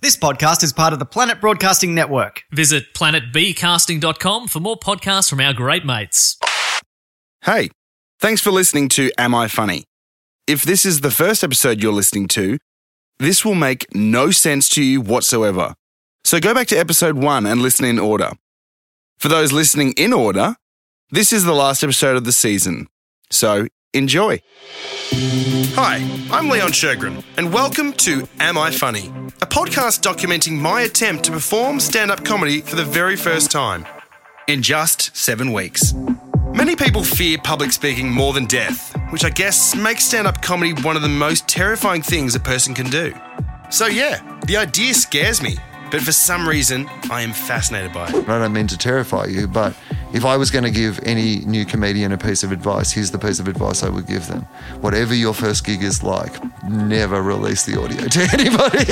This podcast is part of the Planet Broadcasting Network. Visit planetbcasting.com for more podcasts from our great mates. Hey, thanks for listening to Am I Funny? If this is the first episode you're listening to, this will make no sense to you whatsoever. So go back to episode 1 and listen in order. For those listening in order, this is the last episode of the season. So enjoy. Hi, I'm Leon Shergren, and welcome to Am I Funny? A podcast documenting my attempt to perform stand-up comedy for the very first time in just 7 weeks. Many people fear public speaking more than death, which I guess makes stand-up comedy one of the most terrifying things a person can do. So yeah, the idea scares me, but for some reason, I am fascinated by it. I don't mean to terrify you, but if I was going to give any new comedian a piece of advice, here's the piece of advice I would give them. Whatever your first gig is like, never release the audio to anybody.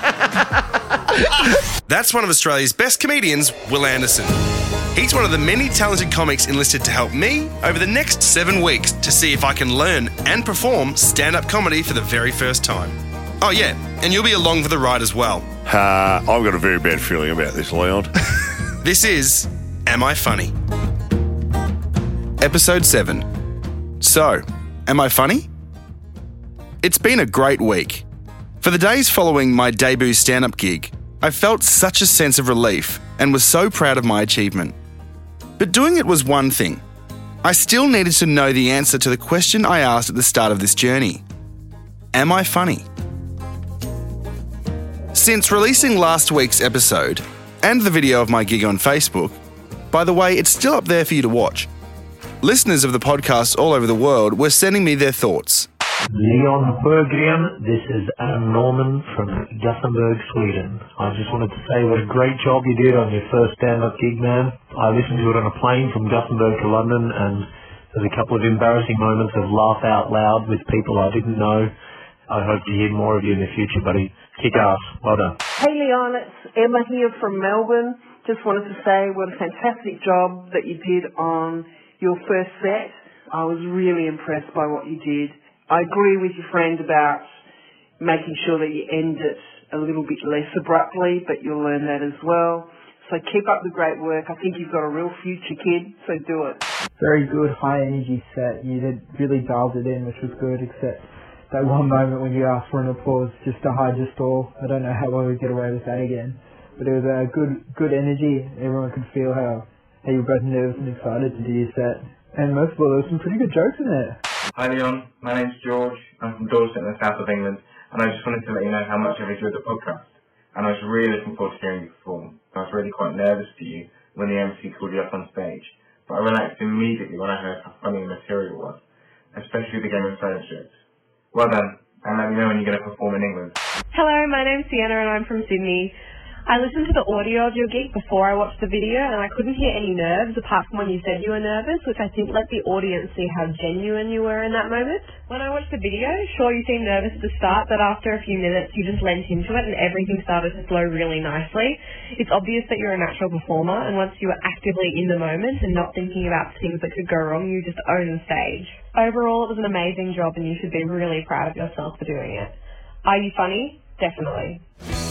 That's one of Australia's best comedians, Will Anderson. He's one of the many talented comics enlisted to help me over the next 7 weeks to see if I can learn and perform stand-up comedy for the very first time. Oh yeah, and you'll be along for the ride as well. I've got a very bad feeling about this, Leon. This is Am I Funny? Episode 7. So, am I funny? It's been a great week. For the days following my debut stand-up gig, I felt such a sense of relief and was so proud of my achievement. But doing it was one thing. I still needed to know the answer to the question I asked at the start of this journey. Am I funny? Since releasing last week's episode and the video of my gig on Facebook, by the way, it's still up there for you to watch, listeners of the podcast all over the world were sending me their thoughts. Leon Berggren, this is Adam Norman from Gothenburg, Sweden. I just wanted to say what a great job you did on your first stand-up gig, man. I listened to it on a plane from Gothenburg to London, and there's a couple of embarrassing moments of laugh out loud with people I didn't know. I hope to hear more of you in the future, buddy. Kick ass. Well done. Hey Leon, it's Emma here from Melbourne. Just wanted to say what a fantastic job that you did on your first set. I was really impressed by what you did. I agree with your friend about making sure that you end it a little bit less abruptly, but you'll learn that as well. So keep up the great work. I think you've got a real future, kid, so do it. Very good, high energy set. You did really dialed it in, which was good, except that one moment when you asked for an applause just to hide your stall. I don't know how well we get away with that again. But it was a good energy. Everyone could feel how you were both nervous and excited to do your set. And most of all, there were some pretty good jokes in there. Hi Leon, my name's George. I'm from Dorset in the south of England, and I just wanted to let you know how much I've enjoyed the podcast. And I was really looking forward to hearing you perform. I was really quite nervous for you when the MC called you up on stage, but I relaxed immediately when I heard how funny the material was, especially the Game of Thrones jokes. Well done, and let me know when you're going to perform in England. Hello, my name's Sienna and I'm from Sydney. I listened to the audio of your gig before I watched the video and I couldn't hear any nerves apart from when you said you were nervous, which I think let the audience see how genuine you were in that moment. When I watched the video, sure you seemed nervous at the start, but after a few minutes you just lent into it and everything started to flow really nicely. It's obvious that you're a natural performer, and once you were actively in the moment and not thinking about things that could go wrong, you just own the stage. Overall, it was an amazing job and you should be really proud of yourself for doing it. Are you funny? Definitely.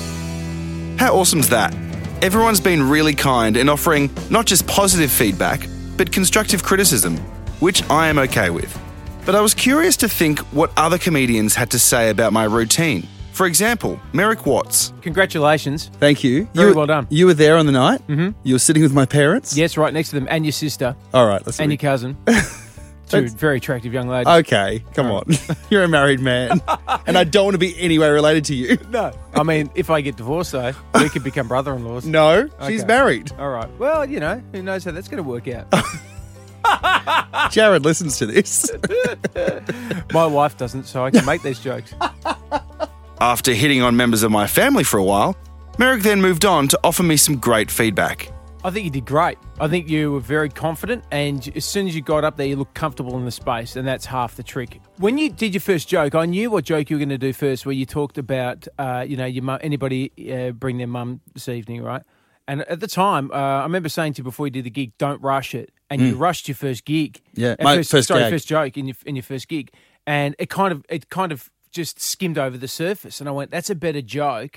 How awesome's that? Everyone's been really kind in offering not just positive feedback, but constructive criticism, which I am okay with. But I was curious to think what other comedians had to say about my routine. For example, Merrick Watts. Congratulations. Thank you. Very well done. You were there on the night? Mm-hmm. You were sitting with my parents? Yes, right next to them, and your sister. All right. Let's and your cousin. Two very attractive young ladies. Okay, come on. You're a married man. And I don't want to be any way related to you. No. I mean, if I get divorced, though, we could become brother-in-laws. No, she's married. All right. Well, you know, who knows how that's going to work out. Jared listens to this. My wife doesn't, so I can make these jokes. After hitting on members of my family for a while, Merrick then moved on to offer me some great feedback. I think you did great. I think you were very confident, and as soon as you got up there, you looked comfortable in the space, and that's half the trick. When you did your first joke, I knew what joke you were going to do first, where you talked about, your mum, anybody bring their mum this evening, right? And at the time, I remember saying to you before you did the gig, don't rush it. And you rushed your first gig. Yeah, my first joke in your first gig. And it kind of just skimmed over the surface. And I went, that's a better joke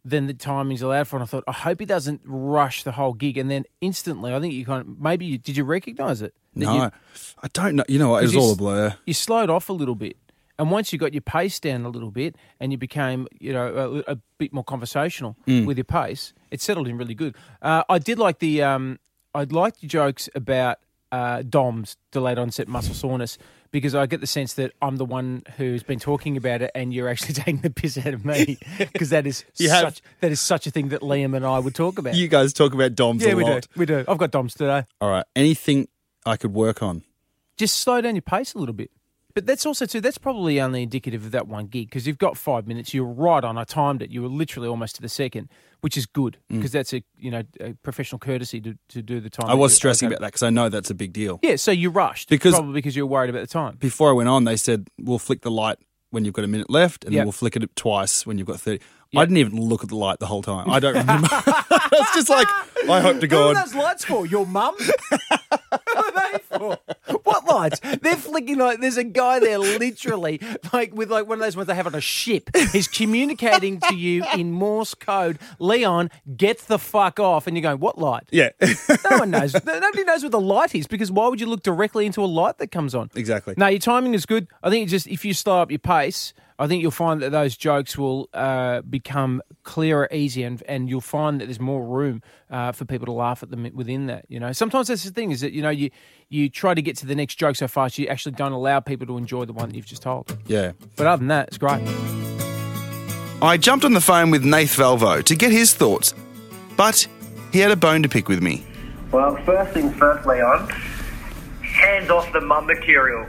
than the timing's allowed for. And I thought, I hope he doesn't rush the whole gig. And then instantly, I think you kind of, did you recognise it? No, I don't know. You know what? It was all a blur. You slowed off a little bit. And once you got your pace down a little bit and you became, a bit more conversational with your pace, it settled in really good. I did like I liked your jokes about DOMS, delayed onset muscle soreness, because I get the sense that I'm the one who's been talking about it and you're actually taking the piss out of me, because that is such a thing that Liam and I would talk about. You guys talk about DOMS a lot. Yeah, we do. I've got DOMS today. All right. Anything I could work on? Just slow down your pace a little bit. But that's also, too, that's probably only indicative of that one gig, because you've got 5 minutes. You're right on. I timed it. You were literally almost to the second, which is good, because that's a professional courtesy to do the time. I was stressing about that because I know that's a big deal. Yeah, so you rushed, probably because you were worried about the time. Before I went on, they said, we'll flick the light when you've got a minute left, and then we'll flick it twice when you've got 30. Yep. I didn't even look at the light the whole time. I don't remember. It's just like, I hope to God. What are those lights for? Your mum? What are they for? What lights? They're flicking like there's a guy there literally with one of those ones they have on a ship. He's communicating to you in Morse code. Leon, get the fuck off. And you're going, what light? Yeah. No one knows. Nobody knows what the light is, because why would you look directly into a light that comes on? Exactly. No, your timing is good. I think if you slow up your pace, I think you'll find that those jokes will become clearer, easier, and you'll find that there's more room for people to laugh at them within that. Sometimes that's the thing, is that you try to get to the next joke so fast you actually don't allow people to enjoy the one that you've just told. Yeah. But other than that, it's great. I jumped on the phone with Nath Valvo to get his thoughts, but he had a bone to pick with me. Well, first things first, Leon. Hands off the mum material.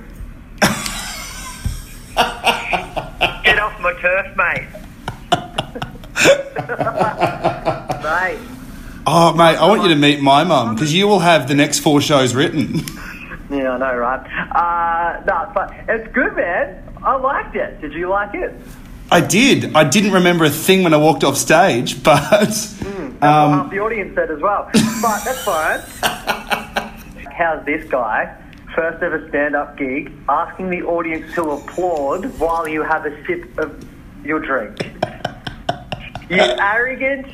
Get off my turf, mate. Mate. Oh, mate, I want you to meet my mum, because you will have the next 4 shows written. Yeah, I know, right? But it's good, man. I liked it. Did you like it? I did. I didn't remember a thing when I walked off stage, but... That's what half the audience said as well. But that's fine. How's this guy? First ever stand-up gig, asking the audience to applaud while you have a sip of your drink. You arrogant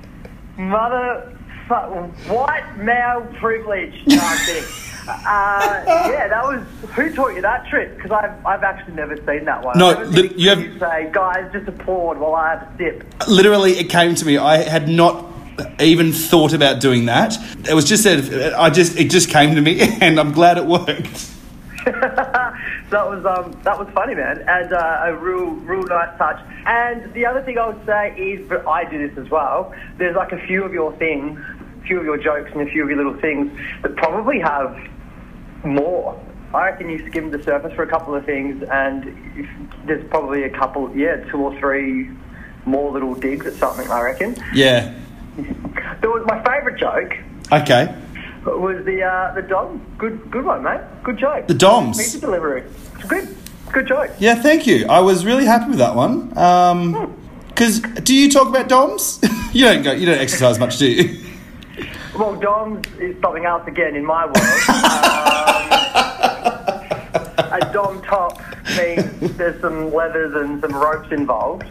white male privilege. No, I'm kidding. That was... Who taught you that trick? Because I've actually never seen that one. No, you say, guys, just applaud while I have a sip. Literally, it came to me. I had not even thought about doing that. It was just said. It just came to me, and I'm glad it worked. That was funny, man, and a real nice touch. And the other thing I would say is, but I do this as well. There's like a few of your things, a few of your jokes, and a few of your little things that probably have more. I reckon you skimmed the surface for a couple of things, and there's probably a couple, 2 or 3 more little digs at something, I reckon. Yeah. There was my favourite joke. Okay. Was the DOMS. Good one, mate. Good joke. The DOMS. Pizza delivery. It's good joke. Yeah, thank you. I was really happy with that one. Because do you talk about DOMS? You don't exercise much, do you? Well, DOMS is something else again in my world. A DOM top means there's some leathers and some ropes involved,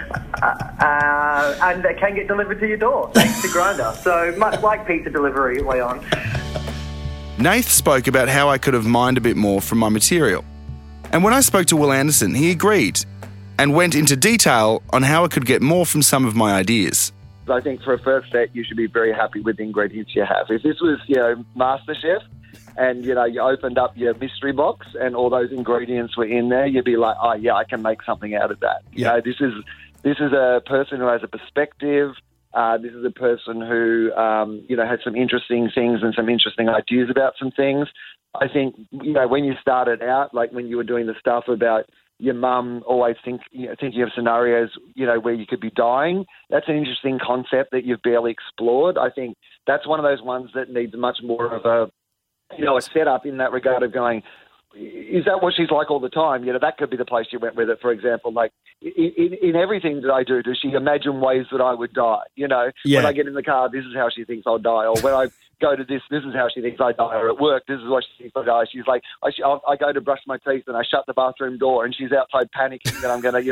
and they can get delivered to your door thanks to Grindr. So much like pizza delivery, Leon. Nath spoke about how I could have mined a bit more from my material. And when I spoke to Will Anderson, he agreed and went into detail on how I could get more from some of my ideas. I think for a first set, you should be very happy with the ingredients you have. If this was, MasterChef, and, you opened up your mystery box and all those ingredients were in there, you'd be like, oh, yeah, I can make something out of that. Yeah. This is a person who has a perspective. This is a person who, had some interesting things and some interesting ideas about some things. I think, when you started out, like when you were doing the stuff about your mum always thinking of scenarios, where you could be dying, that's an interesting concept that you've barely explored. I think that's one of those ones that needs much more of a setup in that regard of going, is that what she's like all the time? That could be the place you went with it. For example, like in everything that I do, does she imagine ways that I would die? Yeah. When I get in the car, this is how she thinks I'll die. Or when I go to this. This is how she thinks I die. Or at work, this is what she thinks I die. She's like, I go to brush my teeth and I shut the bathroom door, and she's outside panicking that I'm going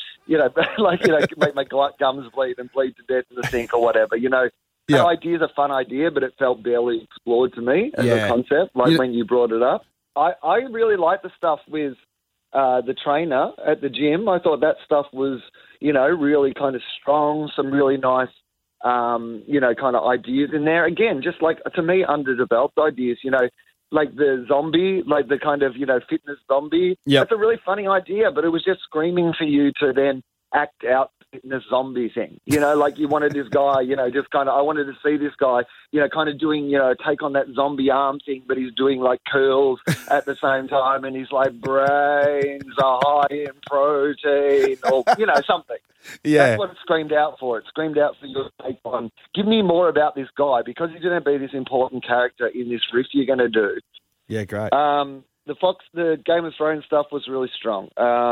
to, make my gums bleed and bleed to death in the sink or whatever. That idea's a fun idea, but it felt barely explored to me as a concept. When you brought it up, I really like the stuff with the trainer at the gym. I thought that stuff was, really kind of strong. Some really nice. Kind of ideas in there. Again, just like, to me, underdeveloped ideas, like the zombie, like the kind of, fitness zombie. Yep. That's a really funny idea, but it was just screaming for you to then act out the fitness zombie thing. Like you wanted this guy, just kind of, I wanted to see this guy, kind of doing, take on that zombie arm thing, but he's doing like curls at the same time, and he's like, brains are high in protein, or, something. Yeah. That's what it screamed out for. It screamed out for your take on, give me more about this guy, because he's going to be this important character in this riff you're going to do. Yeah, great. The Game of Thrones stuff was really strong.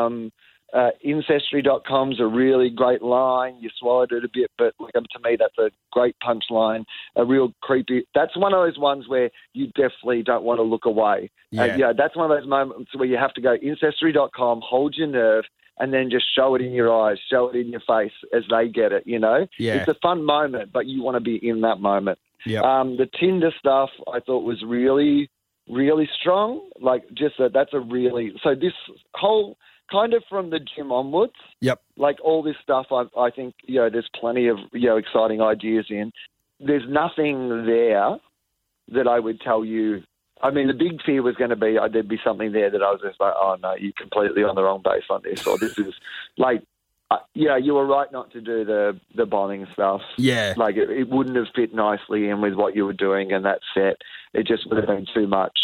Ancestry.com's a really great line. You swallowed it a bit, but to me, that's a great punchline. A real creepy. That's one of those ones where you definitely don't want to look away. Yeah. That's one of those moments where you have to go Ancestry.com, hold your nerve, and then just show it in your eyes, show it in your face as they get it, Yeah. It's a fun moment, but you want to be in that moment. Yeah. The Tinder stuff I thought was really, really strong. That's a really... So this whole... kind of from the gym onwards. Yep. Like all this stuff, I think, there's plenty of, exciting ideas in. There's nothing there that I would tell you. I mean, the big fear was going to be there'd be something there that I was just like, oh, no, you're completely on the wrong base on this. Or this is like, you were right not to do the bombing stuff. Yeah. Like it wouldn't have fit nicely in with what you were doing and that set. It just would have been too much.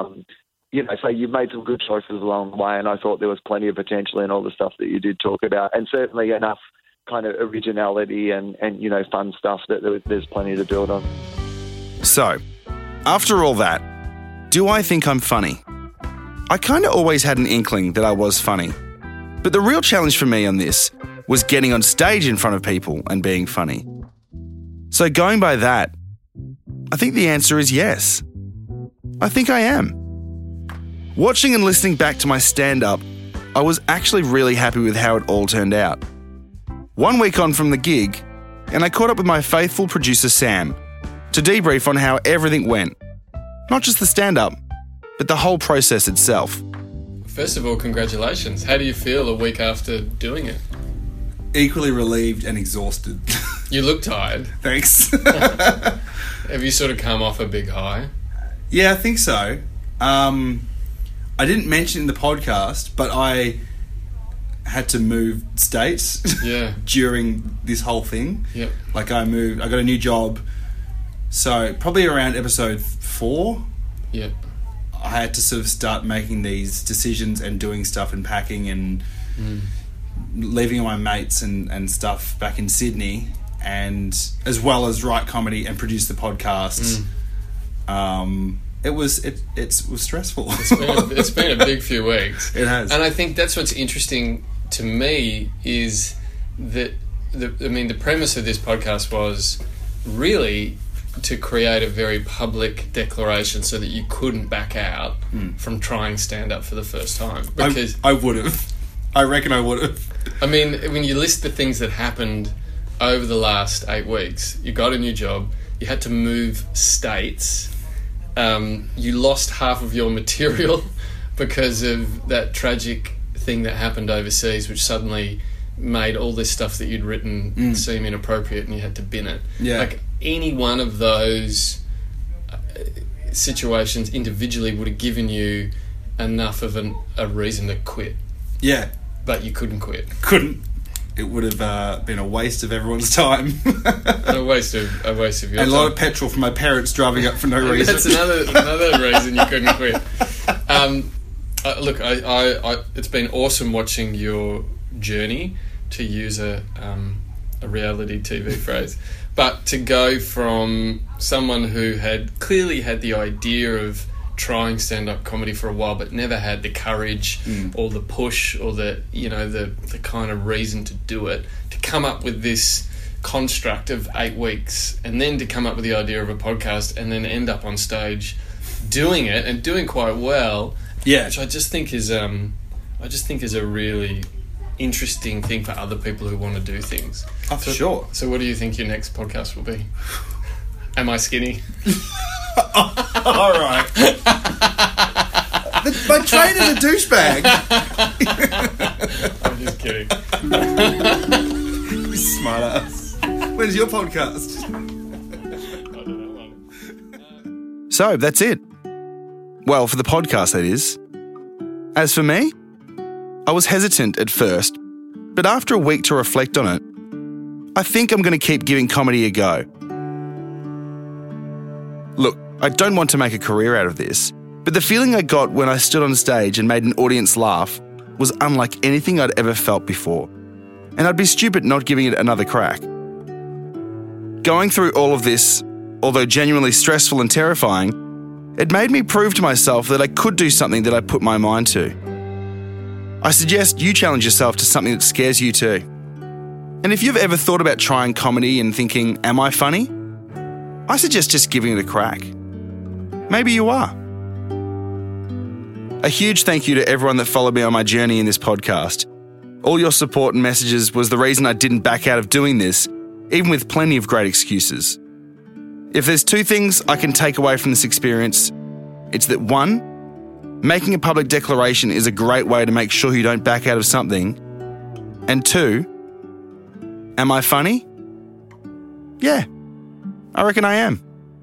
So you've made some good choices along the way, and I thought there was plenty of potential in all the stuff that you did talk about, and certainly enough kind of originality and fun stuff that there's plenty to build on. So, after all that, do I think I'm funny? I kind of always had an inkling that I was funny. But the real challenge for me on this was getting on stage in front of people and being funny. So going by that, I think the answer is yes. I think I am. Watching and listening back to my stand-up, I was actually really happy with how it all turned out. 1 week on from the gig, and I caught up with my faithful producer Sam to debrief on how everything went. Not just the stand-up, but the whole process itself. First of all, congratulations. How do you feel a week after doing it? Equally relieved and exhausted. You look tired. Thanks. Have you sort of come off a big high? Yeah, I think so. I didn't mention in the podcast, but I had to move states during this whole thing. Yep. Like I got a new job. So probably around episode 4, I had to sort of start making these decisions and doing stuff and packing and leaving all my mates and stuff back in Sydney, and as well as write comedy and produce the podcast. It was stressful. It's been a big few weeks. It has. And I think that's what's interesting to me is that the premise of this podcast was really to create a very public declaration so that you couldn't back out from trying stand-up for the first time. Because I would have. I reckon I would have. I mean, when you list the things that happened over the last 8 weeks, you got a new job, you had to move states, you lost half of your material because of that tragic thing that happened overseas, which suddenly made all this stuff that you'd written seem inappropriate, and you had to bin it. Yeah. Like any one of those situations individually would have given you enough of a reason to quit. Yeah. But you couldn't quit. Couldn't. It would have been a waste of everyone's time. a waste of your time. And a lot of petrol from my parents driving up for no reason. That's another reason you couldn't quit. Look, it's been awesome watching your journey, to use a reality TV phrase, but to go from someone who had clearly had the idea of trying stand-up comedy for a while but never had the courage or the push or the kind of reason to do it, to come up with this construct of 8 weeks, and then to come up with the idea of a podcast and then end up on stage doing it and doing quite well. Yeah. Which I just think is a really interesting thing for other people who want to do things. Oh, for sure. So what do you think your next podcast will be? Am I skinny? All right. My trainer's a douchebag. I'm just kidding. Smart ass. When's your podcast? So that's it. Well, for the podcast, that is. As for me, I was hesitant at first, but after a week to reflect on it, I think I'm going to keep giving comedy a go. Look, I don't want to make a career out of this, but the feeling I got when I stood on stage and made an audience laugh was unlike anything I'd ever felt before, and I'd be stupid not giving it another crack. Going through all of this, although genuinely stressful and terrifying, it made me prove to myself that I could do something that I put my mind to. I suggest you challenge yourself to something that scares you too. And if you've ever thought about trying comedy and thinking, am I funny? I suggest just giving it a crack. Maybe you are. A huge thank you to everyone that followed me on my journey in this podcast. All your support and messages was the reason I didn't back out of doing this, even with plenty of great excuses. If there's 2 things I can take away from this experience, it's that 1, making a public declaration is a great way to make sure you don't back out of something, and 2, am I funny? Yeah, I reckon I am.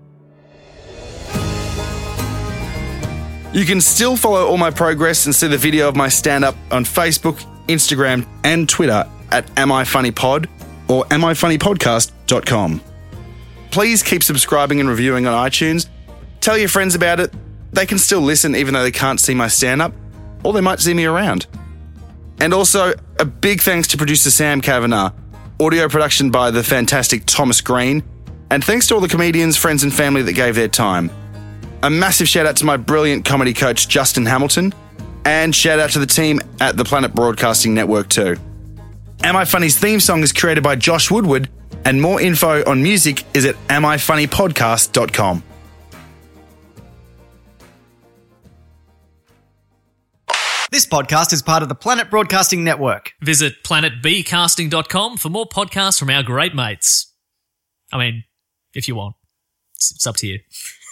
You can still follow all my progress and see the video of my stand-up on Facebook, Instagram and Twitter at AmIFunnyPod or AmIFunnyPodcast.com. Please keep subscribing and reviewing on iTunes. Tell your friends about it. They can still listen even though they can't see my stand-up, or they might see me around. And also, a big thanks to producer Sam Kavanagh, audio production by the fantastic Thomas Green, and thanks to all the comedians, friends and family that gave their time. A massive shout out to my brilliant comedy coach, Justin Hamilton, and shout out to the team at the Planet Broadcasting Network too. Am I Funny's theme song is created by Josh Woodward, and more info on music is at amifunnypodcast.com. This podcast is part of the Planet Broadcasting Network. Visit planetbcasting.com for more podcasts from our great mates. I mean, if you want. It's up to you.